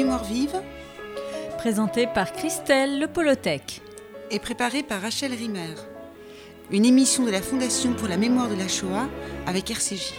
Mémoire vive, Présenté par Christelle Le Polotech et préparée par Rachel Rimmer. Une émission de la Fondation pour la mémoire de la Shoah avec RCJ.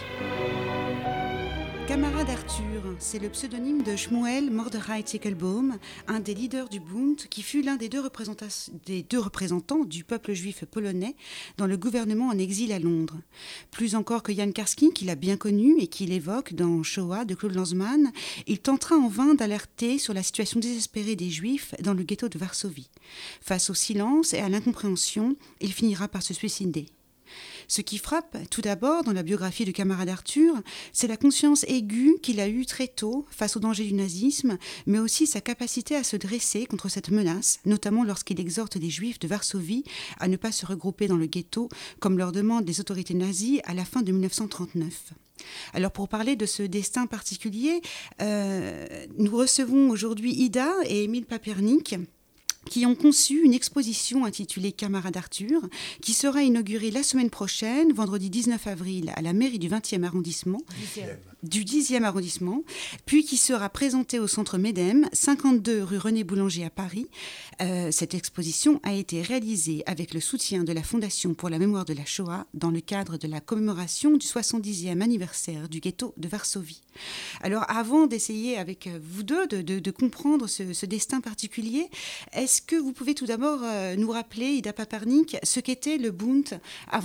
Camarade Arthur, c'est le pseudonyme de Shmuel Mordechai Teitelbaum, un des leaders du Bund, qui fut l'un des deux représentants du peuple juif polonais dans le gouvernement en exil à Londres. Plus encore que Jan Karski, qu'il a bien connu et qu'il évoque dans Shoah de Claude Lanzmann, il tentera en vain d'alerter sur la situation désespérée des Juifs dans le ghetto de Varsovie. Face au silence et à l'incompréhension, il finira par se suicider. Ce qui frappe tout d'abord dans la biographie du camarade Arthur, c'est la conscience aiguë qu'il a eue très tôt face au danger du nazisme, mais aussi sa capacité à se dresser contre cette menace, notamment lorsqu'il exhorte les Juifs de Varsovie à ne pas se regrouper dans le ghetto, comme leur demandent les autorités nazies à la fin de 1939. Alors pour parler de ce destin particulier, nous recevons aujourd'hui Ida et Émile Papernik, qui ont conçu une exposition intitulée Camarade Arthur, qui sera inaugurée la semaine prochaine, vendredi 19 avril, à la mairie du 20e arrondissement, du 10e arrondissement, puis qui sera présentée au centre MEDEM, 52 rue René Boulanger à Paris. Cette exposition a été réalisée avec le soutien de la Fondation pour la mémoire de la Shoah dans le cadre de la commémoration du 70e anniversaire du ghetto de Varsovie. Alors avant d'essayer avec vous deux de comprendre ce destin particulier, est-ce que vous pouvez tout d'abord nous rappeler, Ida Papernik, ce qu'était le Bund avant-guerre ?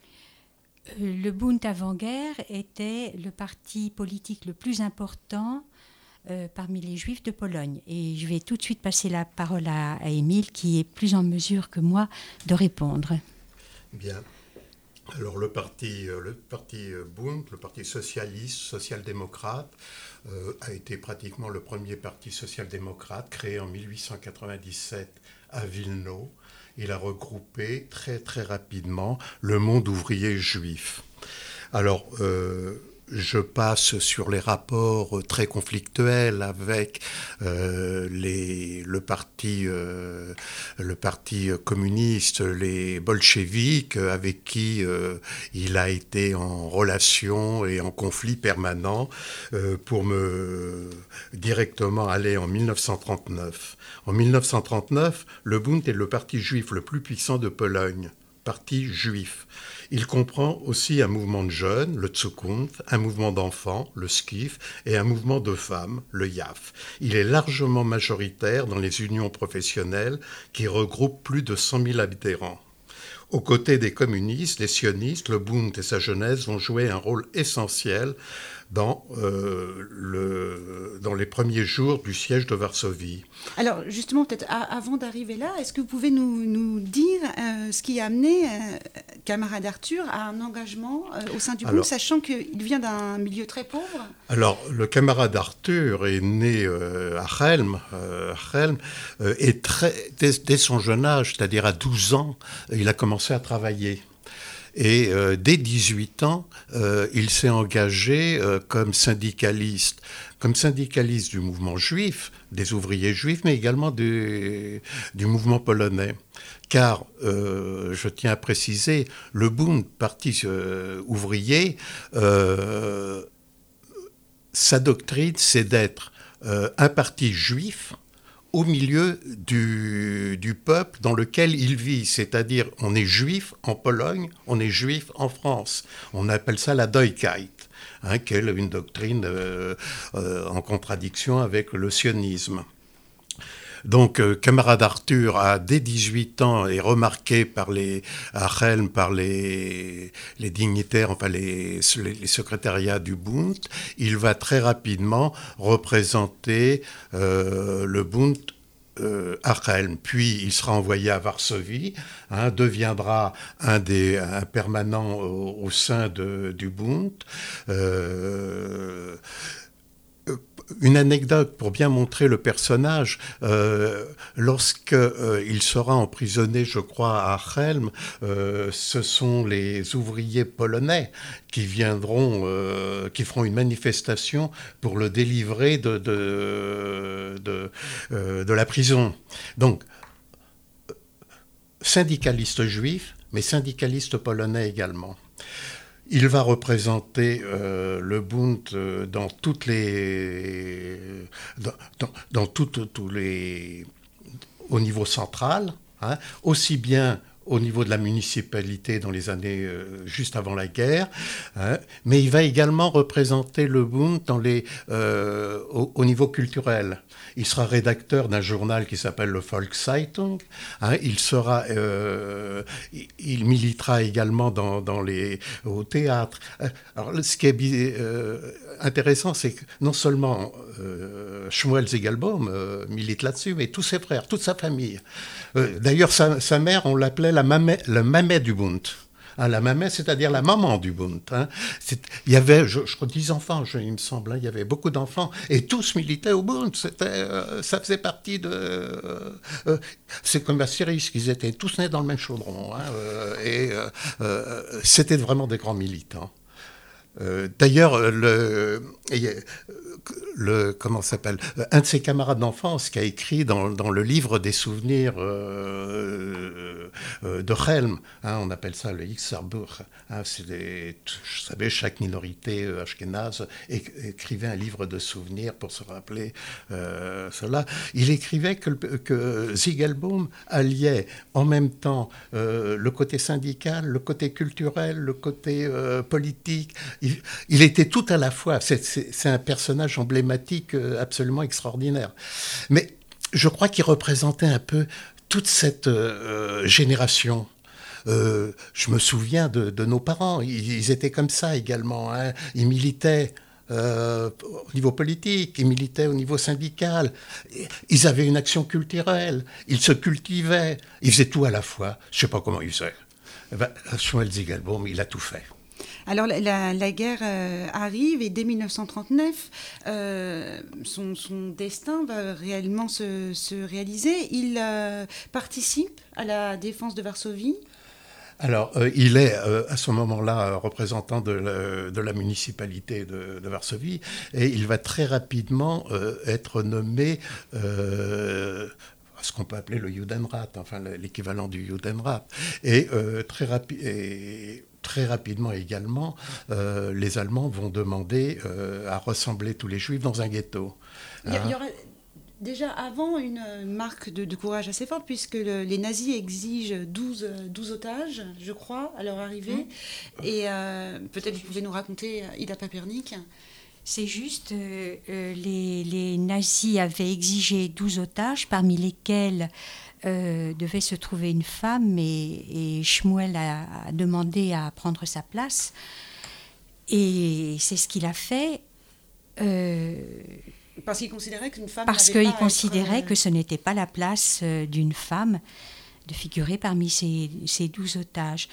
Le Bund avant-guerre était le parti politique le plus important parmi les Juifs de Pologne. Et je vais tout de suite passer la parole à Émile, qui est plus en mesure que moi de répondre. Bien. Alors le parti Bund, le parti socialiste, social-démocrate, a été pratiquement le premier parti social-démocrate créé en 1897 à Wilno. Il a regroupé très très rapidement le monde ouvrier juif. Alors je passe sur les rapports très conflictuels avec le parti communiste, les bolcheviks, avec qui il a été en relation et en conflit permanent pour me directement aller en 1939. En 1939, le Bund est le parti juif le plus puissant de Pologne. Parti juif. Il comprend aussi un mouvement de jeunes, le Zukunft, un mouvement d'enfants, le Skif, et un mouvement de femmes, le Yaf. Il est largement majoritaire dans les unions professionnelles qui regroupent plus de 100 000 adhérents. Aux côtés des communistes, les sionistes, le Bund et sa jeunesse vont jouer un rôle essentiel dans les premiers jours du siège de Varsovie. Alors justement, peut-être avant d'arriver là, est-ce que vous pouvez nous dire ce qui a amené camarade Arthur à un engagement au sein du Bund, sachant qu'il vient d'un milieu très pauvre ? Alors, le camarade Arthur est né à Chelm, et dès son jeune âge, c'est-à-dire à 12 ans, il a commencé à travailler. Et dès 18 ans, il s'est engagé comme syndicaliste du mouvement juif, des ouvriers juifs, mais également du mouvement polonais. Car, je tiens à préciser, le Bund, parti ouvrier, sa doctrine, c'est d'être un parti juif au milieu du peuple dans lequel il vit, c'est-à-dire on est juif en Pologne, on est juif en France. On appelle ça la Deutschkeit, qui est une doctrine en contradiction avec le sionisme. Donc, camarade Arthur a dès 18 ans est remarqué à Chelm par les dignitaires, enfin les secrétariats du Bund. Il va très rapidement représenter le Bund à Chelm. Puis il sera envoyé à Varsovie, deviendra un permanent au sein du Bund. Une anecdote pour bien montrer le personnage, lorsqu'il sera emprisonné, je crois, à Chelm, ce sont les ouvriers polonais qui feront une manifestation pour le délivrer de la prison. Donc, syndicaliste juif, mais syndicaliste polonais également. Il va représenter le Bund dans toutes les, tous les, au niveau central, hein, aussi bien au niveau de la municipalité dans les années juste avant la guerre, hein, mais il va également représenter le Bund au niveau culturel. Il sera rédacteur d'un journal qui s'appelle le Volkszeitung. Hein, il militera également au théâtre. Alors, ce qui est intéressant, c'est que non seulement Shmuel Ziegelbaum milite là-dessus, mais tous ses frères, toute sa famille. D'ailleurs, sa mère, on l'appelait le mamet du Bund. Hein, la mamet, c'est-à-dire la maman du Bund. Hein. Il y avait, je crois, 10 enfants, il me semble. Hein, il y avait beaucoup d'enfants et tous militaient au Bund. Ça faisait partie de... c'est comme à Syrie, qu'ils étaient tous nés dans le même chaudron. Hein, c'était vraiment des grands militants. D'ailleurs, comment ça s'appelle, un de ses camarades d'enfance qui a écrit dans le livre des souvenirs de Helm, hein, on appelle ça le Xerbuch, hein, vous savez, chaque minorité ashkénaze écrivait un livre de souvenirs pour se rappeler cela. Il écrivait que Ziegelbaum alliait en même temps le côté syndical, le côté culturel, le côté politique. Il était tout à la fois. C'est un personnage emblématique absolument extraordinaire. Mais je crois qu'il représentait un peu toute cette génération. Je me souviens de nos parents. Ils étaient comme ça également. Hein. Ils militaient au niveau politique, ils militaient au niveau syndical. Ils avaient une action culturelle. Ils se cultivaient. Ils faisaient tout à la fois. Je ne sais pas comment ils faisaient. Shmuel Ziegelbaum, il a tout fait. Alors la guerre arrive et dès 1939, son destin va réellement se réaliser. Il participe à la défense de Varsovie. Alors, il est à ce moment-là représentant de la municipalité de Varsovie et il va très rapidement être nommé ce qu'on peut appeler le Judenrat, enfin l'équivalent du Judenrat. Et très rapidement également, les Allemands vont demander à rassembler tous les Juifs dans un ghetto. Il y aura déjà avant une marque de courage assez forte, puisque les nazis exigent 12 otages, je crois, à leur arrivée. Et peut-être vous pouvez nous raconter, Ida Papernik. C'est juste, les nazis avaient exigé 12 otages, parmi lesquels devait se trouver une femme, et Shmuel a demandé à prendre sa place. Et c'est ce qu'il a fait. Parce qu'il considérait qu'une femme Parce qu'il considérait que ce n'était pas la place d'une femme de figurer parmi ces 12 otages.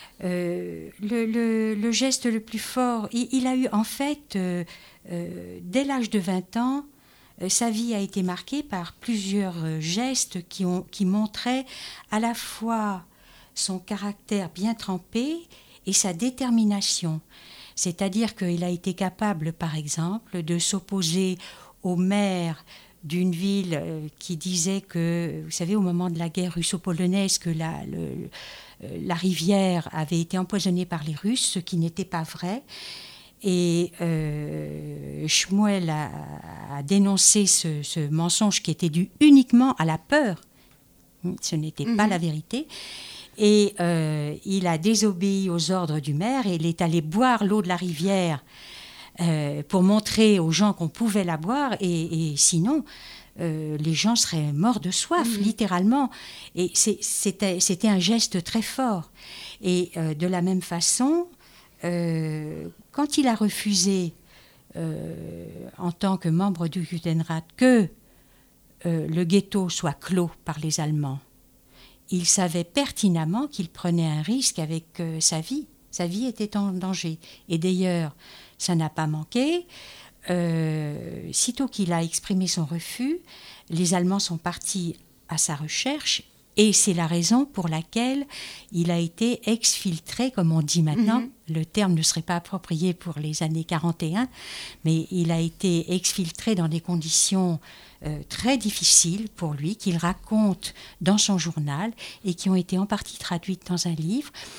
Le geste le plus fort, il a eu en fait, dès l'âge de 20 ans, sa vie a été marquée par plusieurs gestes qui montraient à la fois son caractère bien trempé et sa détermination. C'est-à-dire qu'il a été capable, par exemple, de s'opposer au maire d'une ville qui disait que, vous savez, au moment de la guerre russo-polonaise, que la rivière avait été empoisonnée par les Russes, ce qui n'était pas vrai. Et Shmuel a dénoncé ce mensonge qui était dû uniquement à la peur. Ce n'était pas la vérité. Et il a désobéi aux ordres du maire et il est allé boire l'eau de la rivière pour montrer aux gens qu'on pouvait la boire. Et sinon, les gens seraient morts de soif, littéralement. Et c'était un geste très fort. Et de la même façon, quand il a refusé, en tant que membre du Judenrat, que le ghetto soit clos par les Allemands, il savait pertinemment qu'il prenait un risque avec sa vie. Sa vie était en danger. Et d'ailleurs, ça n'a pas manqué. Sitôt qu'il a exprimé son refus, les Allemands sont partis à sa recherche. Et c'est la raison pour laquelle il a été exfiltré, comme on dit maintenant. Le terme ne serait pas approprié pour les années 41, mais il a été exfiltré dans des conditions très difficiles pour lui, qu'il raconte dans son journal et qui ont été en partie traduites dans un livre.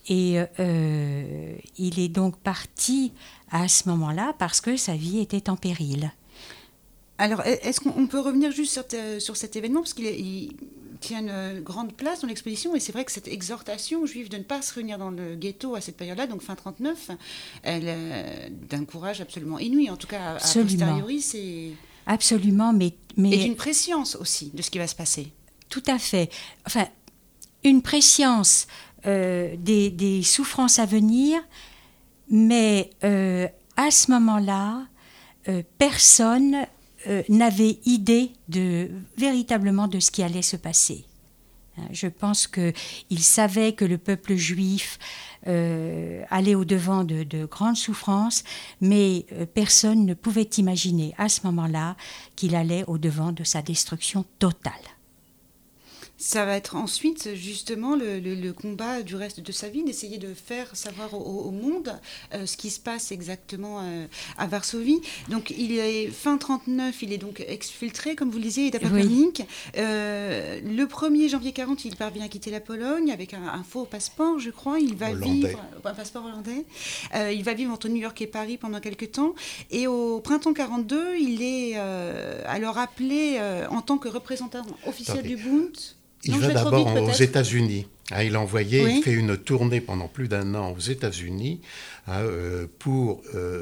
Et il est donc parti à ce moment-là parce que sa vie était en péril. Alors, est-ce qu'on peut revenir juste sur cet événement, parce qu'il tient une grande place dans l'exposition, et c'est vrai que cette exhortation aux Juifs de ne pas se réunir dans le ghetto à cette période-là, donc fin 39, elle d'un courage absolument inouï, en tout cas a posteriori, c'est... Absolument, mais... Et d'une prescience aussi de ce qui va se passer. Tout à fait. Enfin, une prescience des souffrances à venir, mais à ce moment-là, personne n'avait idée véritablement de ce qui allait se passer. Je pense qu'il savait que le peuple juif allait au-devant de grandes souffrances, mais personne ne pouvait imaginer à ce moment-là qu'il allait au-devant de sa destruction totale. Ça va être ensuite justement le combat du reste de sa vie, d'essayer de faire savoir au monde ce qui se passe exactement à Varsovie. Donc il est fin 39, il est donc exfiltré, comme vous le disiez, il est à Papernik. Le 1er janvier 40, il parvient à quitter la Pologne avec un faux passeport, je crois. Il va vivre, un passeport hollandais. Il va vivre entre New York et Paris pendant quelques temps. Et au printemps 42, il est alors appelé en tant que représentant officiel du Bund. Il va d'abord aux États-Unis. Il a envoyé, il fait une tournée pendant plus d'1 an aux États-Unis pour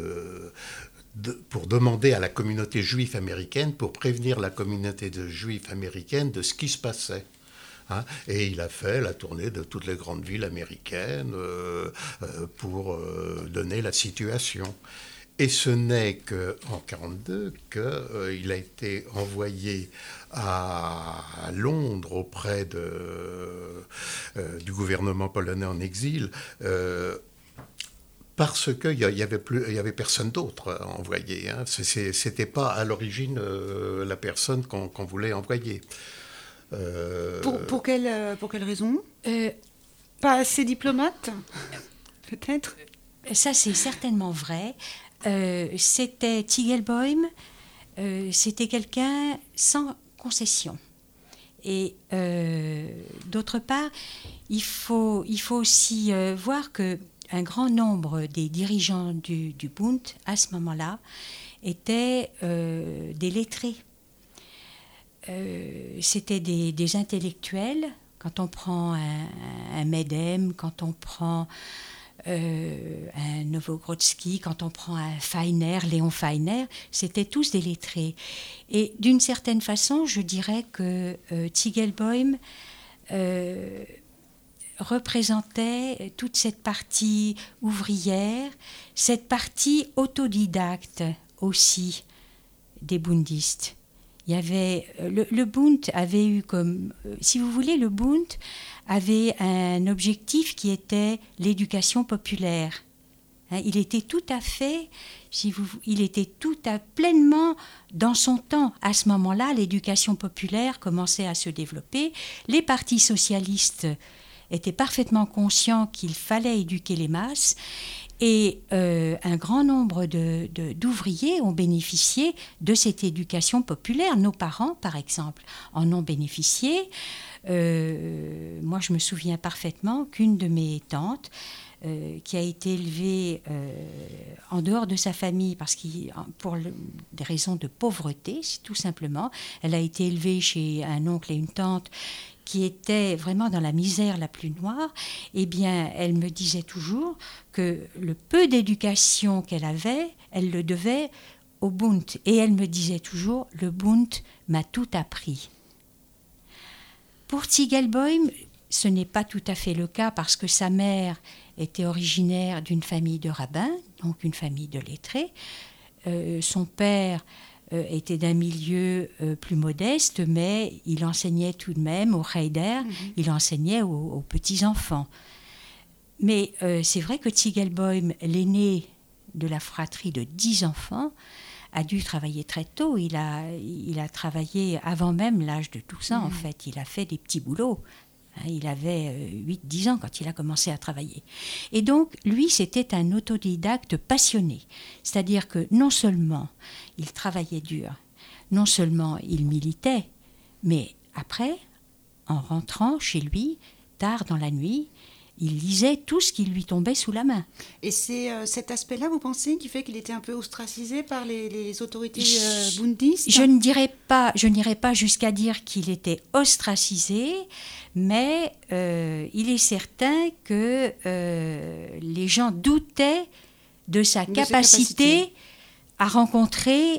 demander à la communauté juive américaine, pour prévenir la communauté de juifs américaine de ce qui se passait. Et il a fait la tournée de toutes les grandes villes américaines pour donner la situation. Et ce n'est qu'en 1942 qu'il a été envoyé à Londres auprès du gouvernement polonais en exil, parce qu'il n'y avait personne d'autre envoyé. Ce n'était pas à l'origine la personne qu'on voulait envoyer. Pour quelle raison Pas assez diplomate, peut-être. Ça, c'est certainement vrai. C'était Tigelboim, c'était quelqu'un sans concession. Et d'autre part, il faut aussi voir qu'un grand nombre des dirigeants du Bund, à ce moment-là, étaient des lettrés. C'était des intellectuels. Quand on prend un Medem, quand on prend un Novogrodsky, quand on prend un Feiner, Léon Feiner, c'était tous des lettrés. Et d'une certaine façon, je dirais que Tigelboim représentait toute cette partie ouvrière, cette partie autodidacte aussi des bundistes. Il y avait, le Bund avait eu comme, si vous voulez, le Bund avait un objectif qui était l'éducation populaire. Il était tout à fait, pleinement dans son temps. À ce moment-là, l'éducation populaire commençait à se développer. Les partis socialistes étaient parfaitement conscients qu'il fallait éduquer les masses. Et un grand nombre d'ouvriers ont bénéficié de cette éducation populaire. Nos parents, par exemple, en ont bénéficié. Moi, je me souviens parfaitement qu'une de mes tantes, qui a été élevée en dehors de sa famille, pour des raisons de pauvreté, tout simplement, elle a été élevée chez un oncle et une tante qui était vraiment dans la misère la plus noire, eh bien, elle me disait toujours que le peu d'éducation qu'elle avait, elle le devait au Bund. Et elle me disait toujours, le Bund m'a tout appris. Pour Tigelboim, ce n'est pas tout à fait le cas parce que sa mère était originaire d'une famille de rabbins, donc une famille de lettrés. Son père était d'un milieu plus modeste, mais il enseignait tout de même au Heider, il enseignait aux petits-enfants. Mais c'est vrai que Tigelboim, l'aîné de la fratrie de 10 enfants, a dû travailler très tôt. Il a travaillé avant même l'âge de 12 ans, en fait. Il a fait des petits boulots. Il avait 8-10 ans quand il a commencé à travailler. Et donc, lui, c'était un autodidacte passionné. C'est-à-dire que non seulement il travaillait dur, non seulement il militait, mais après, en rentrant chez lui, tard dans la nuit, il lisait tout ce qui lui tombait sous la main. Et c'est cet aspect-là, vous pensez, qui fait qu'il était un peu ostracisé par les autorités bundistes? Je n'irai pas jusqu'à dire qu'il était ostracisé, mais il est certain que les gens doutaient de sa capacité à rencontrer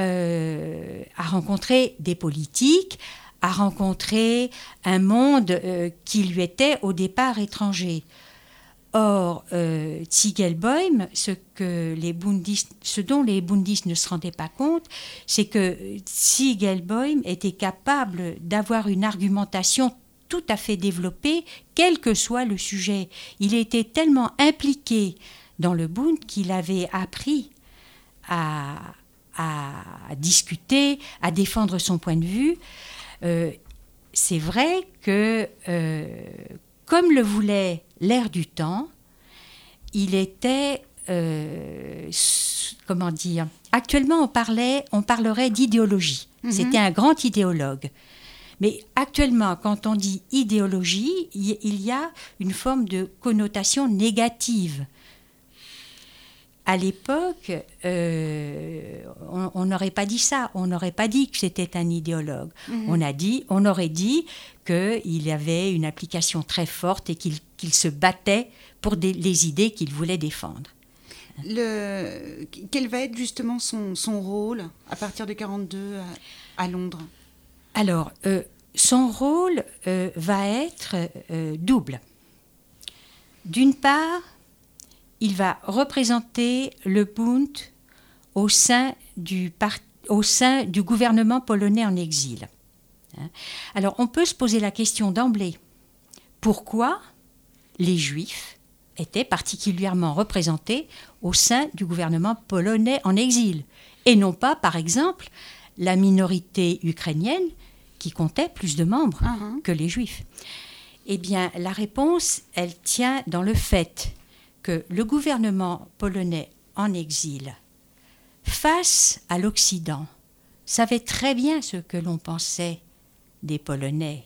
des politiques, à rencontrer un monde qui lui était au départ étranger. Or, Ziegelbäum, ce dont les bundistes ne se rendaient pas compte, c'est que Ziegelbäum était capable d'avoir une argumentation tout à fait développée, quel que soit le sujet. Il était tellement impliqué dans le Bund qu'il avait appris à discuter, à défendre son point de vue. C'est vrai que, comme le voulait l'air du temps, il était, comment dire, actuellement on parlerait d'idéologie. C'était un grand idéologue. Mais actuellement, quand on dit idéologie, il y a une forme de connotation négative. À l'époque, on n'aurait pas dit ça. On n'aurait pas dit que c'était un idéologue. On aurait dit qu'il avait une application très forte et qu'il se battait pour les idées qu'il voulait défendre. Quel va être justement son rôle à partir de 1942 à Londres? Alors, son rôle va être double. D'une part, il va représenter le Bund au sein du gouvernement polonais en exil. Alors, on peut se poser la question d'emblée. Pourquoi les Juifs étaient particulièrement représentés au sein du gouvernement polonais en exil, et non pas, par exemple, la minorité ukrainienne qui comptait plus de membres que les Juifs? Eh bien, la réponse, elle tient dans le fait que le gouvernement polonais en exil, face à l'Occident, savait très bien ce que l'on pensait des Polonais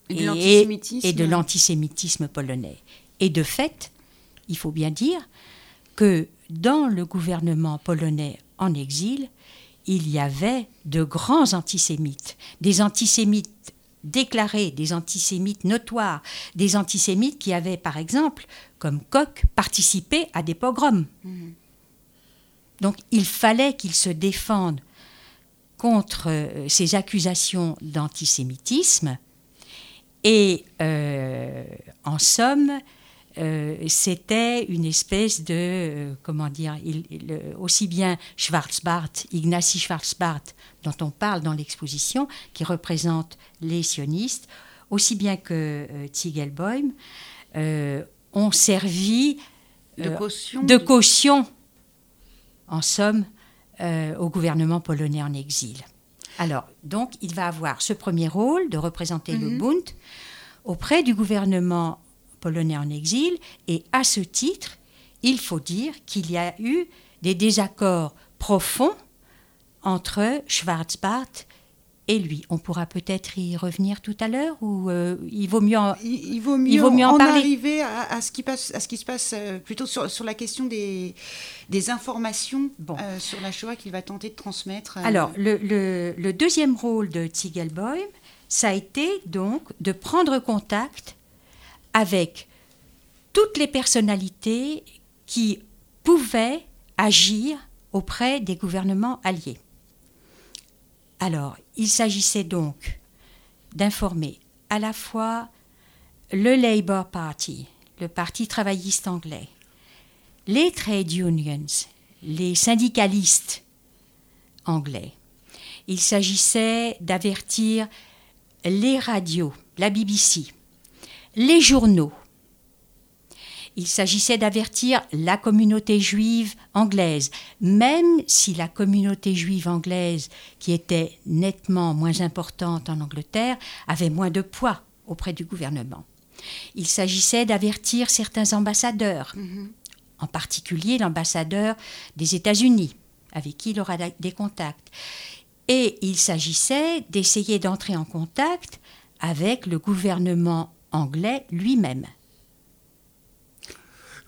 et de l'antisémitisme polonais. Et de fait, il faut bien dire que dans le gouvernement polonais en exil, il y avait de grands antisémites, des antisémites déclarés, des antisémites notoires, des antisémites qui avaient, par exemple, comme Koch, participé à des pogroms. Donc, il fallait qu'ils se défendent contre ces accusations d'antisémitisme. Et, en somme, c'était une espèce de, aussi bien Ignacy Schwarzbart, dont on parle dans l'exposition, qui représente les sionistes, aussi bien que Ziegelbäum, ont servi de caution, en somme, au gouvernement polonais en exil. Alors, donc, il va avoir ce premier rôle de représenter le Bund auprès du gouvernement polonais en exil, et à ce titre, il faut dire qu'il y a eu des désaccords profonds entre Schwarzbart et lui. On pourra peut-être y revenir tout à l'heure, ou il vaut mieux en parler. Arriver à ce qui se passe plutôt sur la question des informations sur la Shoah qu'il va tenter de transmettre. Alors, le deuxième rôle de Ziegelbäum, ça a été donc de prendre contact avec toutes les personnalités qui pouvaient agir auprès des gouvernements alliés. Alors, il s'agissait donc d'informer à la fois le Labour Party, le Parti travailliste anglais, les trade unions, les syndicalistes anglais. Il s'agissait d'avertir les radios, la BBC, les journaux. Il s'agissait d'avertir la communauté juive anglaise, même si la communauté juive anglaise, qui était nettement moins importante en Angleterre, avait moins de poids auprès du gouvernement. Il s'agissait d'avertir certains ambassadeurs, en particulier l'ambassadeur des États-Unis, avec qui il aura des contacts. Et il s'agissait d'essayer d'entrer en contact avec le gouvernement anglais lui-même.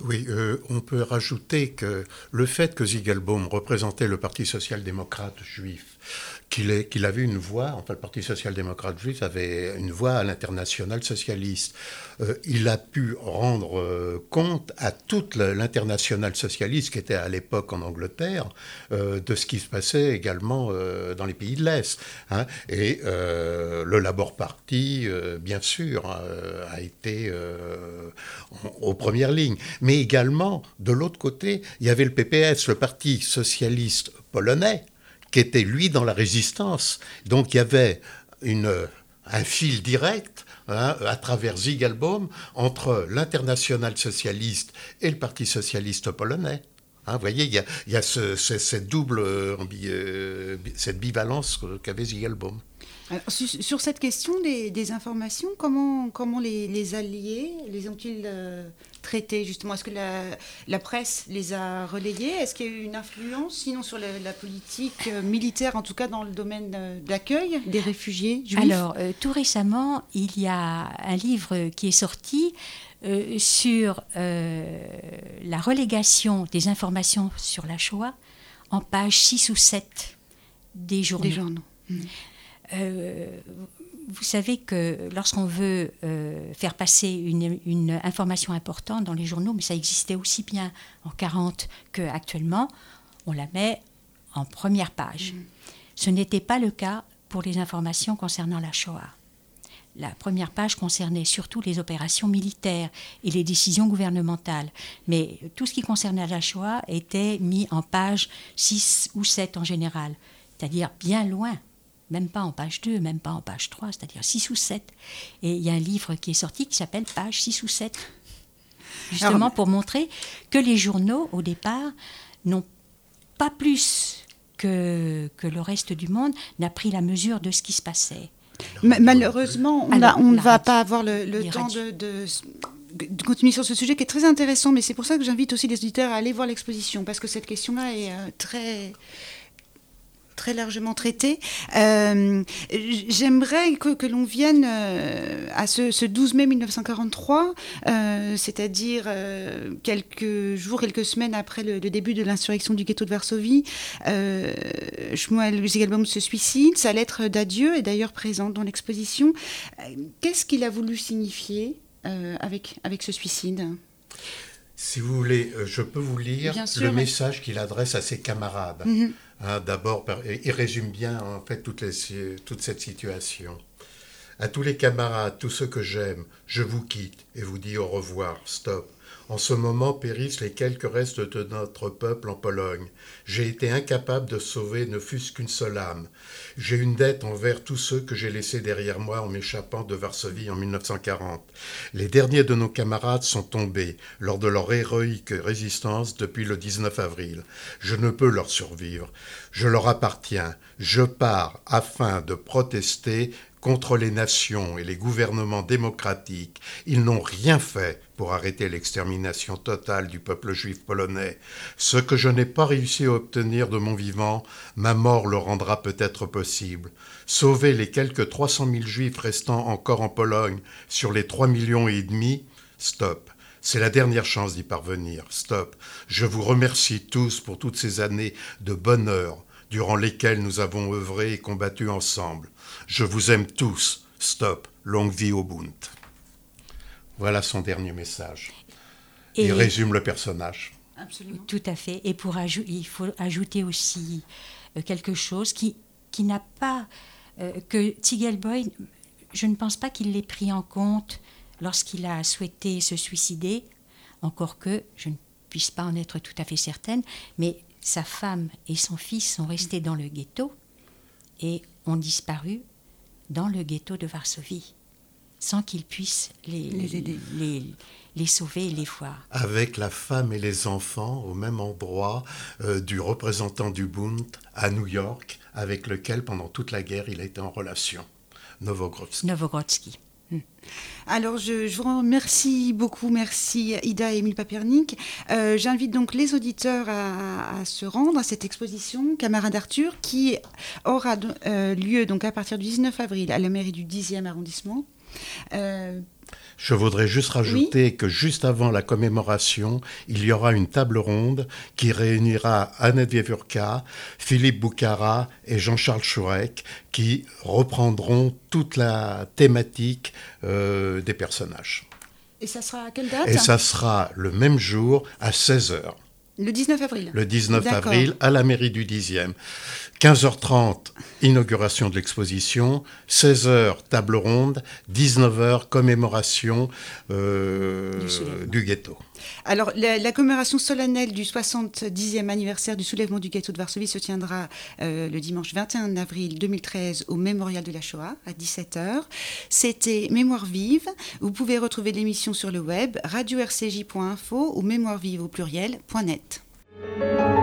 Oui, on peut rajouter que le fait que Ziegelbaum représentait le Parti social-démocrate juif, qu'il avait une voix, enfin le Parti social-démocrate juif avait une voix à l'internationale socialiste. Il a pu rendre compte à toute l'internationale socialiste qui était à l'époque en Angleterre de ce qui se passait également dans les pays de l'Est. Hein. Et le Labour Party, bien sûr, a été aux premières lignes. Mais également, de l'autre côté, il y avait le PPS, le Parti socialiste polonais, qui était, lui, dans la résistance. Donc, il y avait un fil direct à travers Ziegelbaum entre l'internationale socialiste et le Parti socialiste polonais. Vous voyez, il y a cette double, cette bivalence qu'avait Ziegelbaum. Alors, sur cette question des informations, comment les alliés les ont-ils traitées justement? Est-ce que la presse les a relayées? Est-ce qu'il y a eu une influence sinon sur la politique militaire, en tout cas dans le domaine d'accueil des réfugiés juifs? Alors, tout récemment, il y a un livre qui est sorti sur la relégation des informations sur la Shoah en pages 6 ou 7 des journaux. Des journaux. Vous savez que lorsqu'on veut faire passer une information importante dans les journaux, mais ça existait aussi bien en 1940 qu'actuellement, on la met en première page. Ce n'était pas le cas pour les informations concernant la Shoah. La première page concernait surtout les opérations militaires et les décisions gouvernementales. Mais tout ce qui concernait la Shoah était mis en page 6 ou 7 en général, c'est-à-dire bien loin. Même pas en page 2, même pas en page 3, c'est-à-dire 6 ou 7. Et il y a un livre qui est sorti qui s'appelle « Page 6 ou 7 », justement pour montrer que les journaux, au départ, n'ont pas plus que le reste du monde, n'a pris la mesure de ce qui se passait. Malheureusement, on ne va pas avoir le temps de continuer sur ce sujet qui est très intéressant, mais c'est pour ça que j'invite aussi les auditeurs à aller voir l'exposition, parce que cette question-là est très largement traité. J'aimerais que l'on vienne à ce 12 mai 1943, c'est-à-dire quelques jours, quelques semaines après le début de l'insurrection du ghetto de Varsovie. Shmuel Ziegelbaum se suicide. Sa lettre d'adieu est d'ailleurs présente dans l'exposition. Qu'est-ce qu'il a voulu signifier avec ce suicide ? Si vous voulez, je peux vous lire le message qu'il adresse à ses camarades. D'abord, il résume bien en fait toute cette situation. À tous les camarades, tous ceux que j'aime, je vous quitte et vous dis au revoir, stop. En ce moment périssent les quelques restes de notre peuple en Pologne. J'ai été incapable de sauver ne fût-ce qu'une seule âme. J'ai une dette envers tous ceux que j'ai laissés derrière moi en m'échappant de Varsovie en 1940. Les derniers de nos camarades sont tombés lors de leur héroïque résistance depuis le 19 avril. Je ne peux leur survivre. Je leur appartiens. Je pars afin de protester contre les nations et les gouvernements démocratiques. Ils n'ont rien fait pour arrêter l'extermination totale du peuple juif polonais. Ce que je n'ai pas réussi à obtenir de mon vivant, ma mort le rendra peut-être possible. Sauver les quelques 300 000 juifs restant encore en Pologne sur les 3,5 millions, stop. C'est la dernière chance d'y parvenir, stop. Je vous remercie tous pour toutes ces années de bonheur durant lesquelles nous avons œuvré et combattu ensemble. Je vous aime tous. Stop. Longue vie au Bund. Voilà son dernier message. Il résume le personnage. Absolument. Tout à fait. Et il faut ajouter aussi quelque chose qui n'a pas... que Ziegelbaum, je ne pense pas qu'il l'ait pris en compte lorsqu'il a souhaité se suicider, encore que je ne puisse pas en être tout à fait certaine, mais sa femme et son fils sont restés dans le ghetto et ont disparu dans le ghetto de Varsovie, sans qu'ils puissent les aider, les sauver et les voir. Avec la femme et les enfants au même endroit du représentant du Bund à New York, avec lequel pendant toute la guerre il a été en relation, Nowogrodzki. Alors, je vous remercie beaucoup, merci Ida et Émile Papernik. J'invite donc les auditeurs à se rendre à cette exposition Camarade Arthur qui aura lieu donc à partir du 19 avril à la mairie du 10e arrondissement. Je voudrais juste rajouter que juste avant la commémoration, il y aura une table ronde qui réunira Annette Vievurka, Philippe Boucara et Jean-Charles Chourec qui reprendront toute la thématique des personnages. Et ça sera à quelle date ? Et ça sera le même jour à 16h. Le 19 avril. Le 19 avril, à la mairie du 10e. 15h30, inauguration de l'exposition. 16h, table ronde. 19h, commémoration du ghetto. Alors, la commémoration solennelle du 70e anniversaire du soulèvement du ghetto de Varsovie se tiendra le dimanche 21 avril 2013 au Mémorial de la Shoah à 17h. C'était Mémoire vive. Vous pouvez retrouver l'émission sur le web radio-rcj.info ou mémoirevive au pluriel.net.